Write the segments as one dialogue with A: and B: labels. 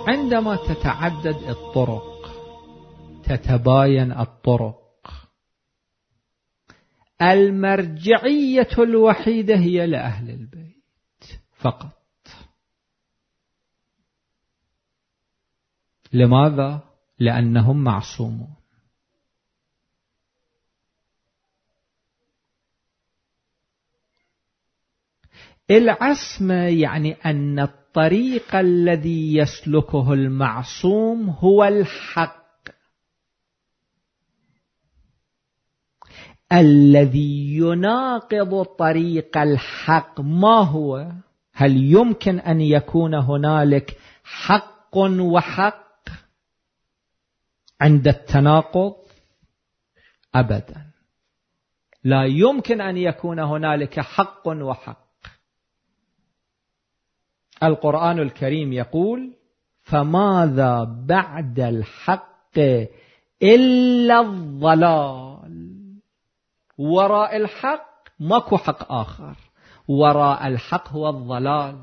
A: عندما تتعدد الطرق، تتباين الطرق، المرجعية الوحيدة هي لأهل البيت فقط. لماذا؟ لأنهم معصومون. العصمة يعني أن الطريق الذي يسلكه المعصوم هو الحق الذي يناقض طريق الحق. ما هو؟ هل يمكن أن يكون هنالك حق وحق عند التناقض؟ أبدا، لا يمكن أن يكون هنالك حق وحق. القرآن الكريم يقول: فماذا بعد الحق إلا الضلال. وراء الحق ماكو حق آخر، وراء الحق هو الضلال.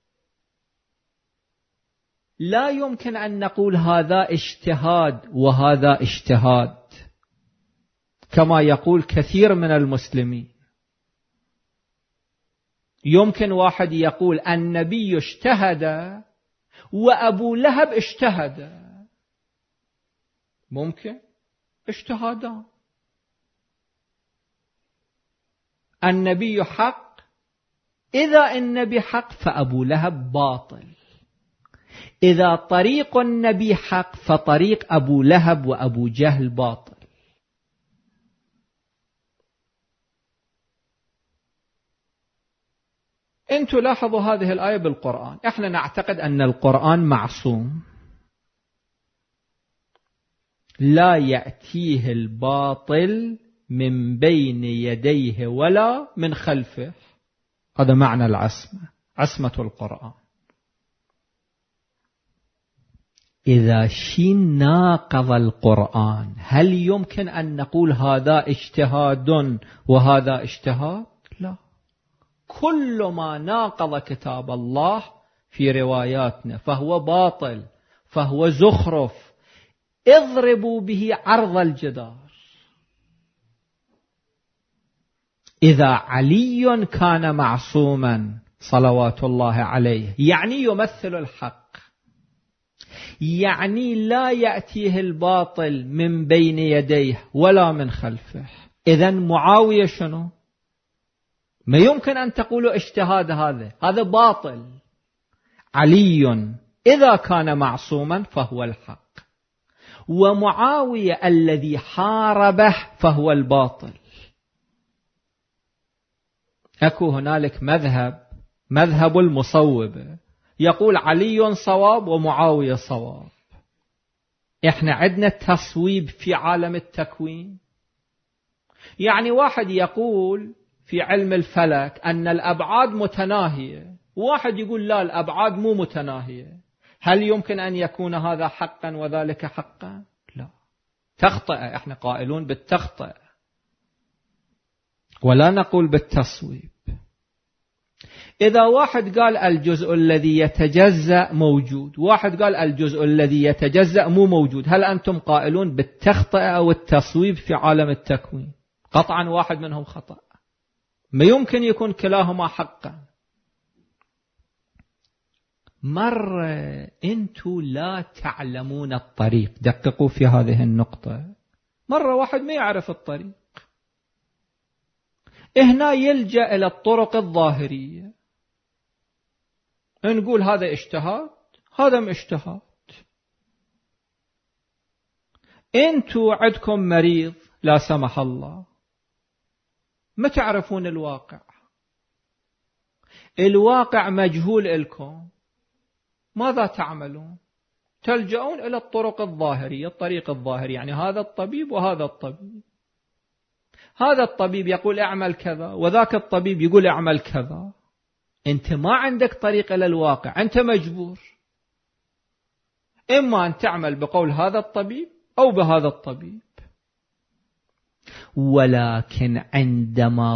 A: لا يمكن أن نقول هذا اجتهاد وهذا اجتهاد كما يقول كثير من المسلمين. يمكن واحد يقول النبي اجتهد وأبو لهب اجتهد، ممكن اجتهادا. النبي حق، إذا النبي حق فأبو لهب باطل. إذا طريق النبي حق فطريق أبو لهب وأبو جهل باطل. انتوا لاحظوا هذه الآية بالقرآن. احنا نعتقد أن القرآن معصوم، لا يأتيه الباطل من بين يديه ولا من خلفه. هذا معنى العصمة، عصمة القرآن. إذا شيء ناقض القرآن هل يمكن أن نقول هذا اجتهاد وهذا اجتهاد؟ لا. كل ما ناقض كتاب الله في رواياتنا فهو باطل، فهو زخرف. اضربوا به عرض الجدار. إذا علي كان معصوما صلوات الله عليه يعني يمثل الحق، يعني لا يأتيه الباطل من بين يديه ولا من خلفه. إذن معاوية شنو؟ ما يمكن أن تقولوا اجتهاد، هذا باطل. علي إذا كان معصوما فهو الحق، ومعاوية الذي حاربه فهو الباطل. أكو هنالك مذهب المصوبة يقول علي صواب ومعاوية صواب. إحنا عندنا تصويب في عالم التكوين. يعني واحد يقول في علم الفلك أن الأبعاد متناهية، واحد يقول لا الأبعاد مو متناهية. هل يمكن أن يكون هذا حقا وذلك حقا؟ لا، تخطئ. إحنا قائلون بالتخطئ ولا نقول بالتصويب. إذا واحد قال الجزء الذي يتجزأ موجود، واحد قال الجزء الذي يتجزأ مو موجود، هل أنتم قائلون بالتخطئة أو التصويب في عالم التكوين؟ قطعا واحد منهم خطأ، ما يمكن يكون كلاهما حقا. مرة أنتم لا تعلمون الطريق، دققوا في هذه النقطة. مرة واحد ما يعرف الطريق، هنا يلجأ إلى الطرق الظاهرية، نقول هذا اجتهاد هذا مش اجتهاد. انتوا عندكم مريض لا سمح الله، ما تعرفون الواقع مجهول لكم، ماذا تعملون؟ تلجؤون إلى الطرق الظاهرية، الطريق الظاهري يعني هذا الطبيب وهذا الطبيب. هذا الطبيب يقول اعمل كذا وذاك الطبيب يقول اعمل كذا. انت ما عندك طريق إلى الواقع، انت مجبور إما أن تعمل بقول هذا الطبيب أو بهذا الطبيب. ولكن عندما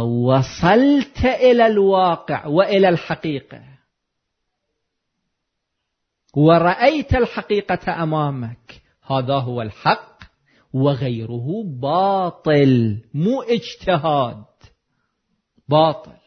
A: وصلت إلى الواقع وإلى الحقيقة ورأيت الحقيقة أمامك، هذا هو الحق، وغيره باطل، مو اجتهاد، باطل.